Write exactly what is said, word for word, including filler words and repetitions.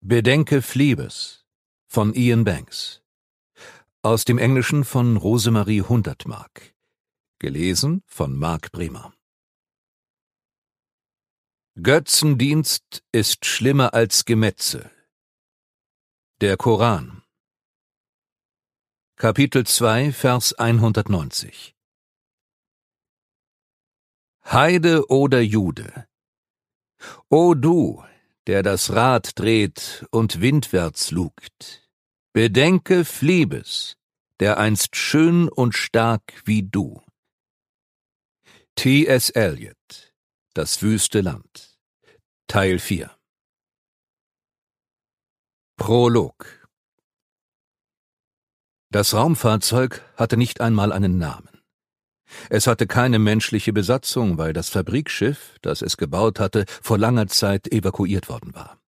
Bedenke Phlebes von Ian Banks. Aus dem Englischen von Rosemarie Hundertmark. Gelesen von Marc Bremer. Götzendienst ist schlimmer als Gemetzel. Der Koran. Kapitel zwei, Vers hundertneunzig. Heide oder Jude. O du, der das Rad dreht und windwärts lugt, bedenke Phlebes, der einst schön und stark wie du. T S Eliot. Das wüste Land. Teil vier. Prolog. Das Raumfahrzeug hatte nicht einmal einen Namen. Es hatte keine menschliche Besatzung, weil das Fabrikschiff, das es gebaut hatte, vor langer Zeit evakuiert worden war.